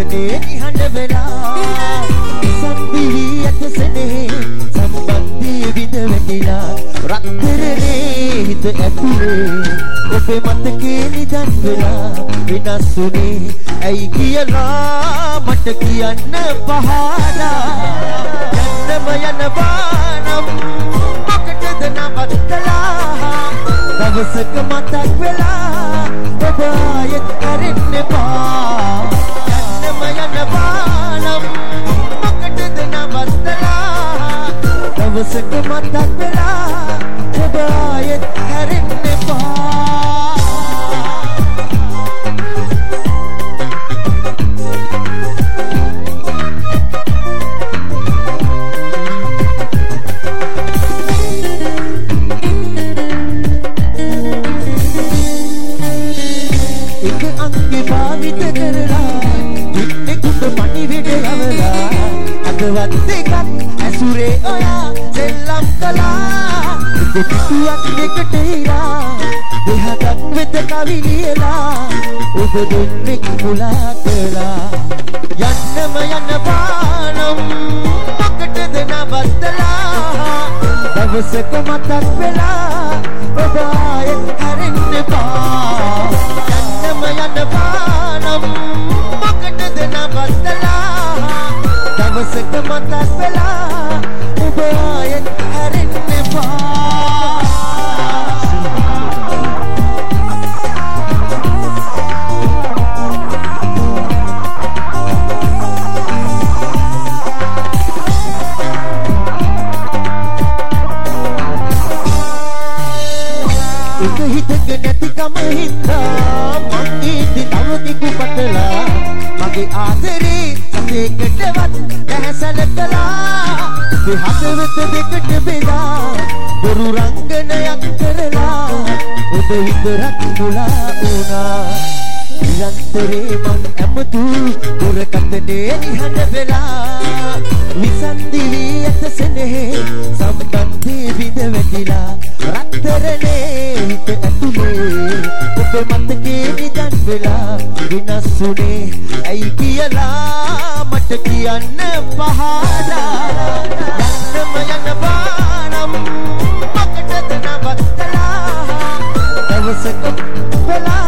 කටනේ නිහඬ වෙලා සම්දිවි ඇත සෙනෙහි සම්බන්ධී විඳ වැටිලා රත්තරනේ හිත ඇතුලේ ඔබේ මතකේ නිදන් වෙලා විනාශ වුනේ ඇයි කියලා මට කියන්න පහදා යන්නම යනවා නම් මොකටද නවත්තලා දවසක මතක් වෙලා ඔබ ආයෙත් හැරෙන්න එපා යන්නම යනවා නම් මොකටද නවත්තලා දවසක මතක් වෙලා ඔබ ආයෙත් හැරෙන්න එපා භාවිත කරලා දින්නෙකුට පණිවිඩ යවලා අදවත් දෙකක් ඇසුරේ ඔයා සෙල්ලම් කළා දෙපිටුවක් දෙකට හිරා දෙහතක් වෙත කවි ලියලා ඔබ දෙන්නෙක් මුලා කළා යන්නම යනවා නම් මොකටද නවත්තලා දවසක මතක් වෙලා ඔබ ආයෙත් හැරෙන්න එපා යන්නම යනවා නම් මොකටද නවත්තලා දවසක මතක් වෙලා ඔබ ආයෙත් හැරෙන්න එපා එක හිතක නැතිකම හින්දා මං ඉති තව කිකු පතලා මගේ ආදරේ සතේකටවත් නැහැ සැලකලා මේ හදවත දෙකට බෙදා බොරු රංගනයක් කරලා ඔබ විතරක් මුලා වුණා නිරන්තරේ මං ඇමතු දුරකථනේ නිහඬ වෙලා විසන්දිවි ඇත සෙනෙහි සම්බන්ධී විඳ වැටිලා රත්තරනේ හිත ඇතුලේ ඔබේ මතකේ නිදන් වෙලා විනාශ වුනේ ඇයි කියලා මට කියන්න පහදා යන්නම යනවා නම් මොකටද නවත්තලා දවසක වෙලා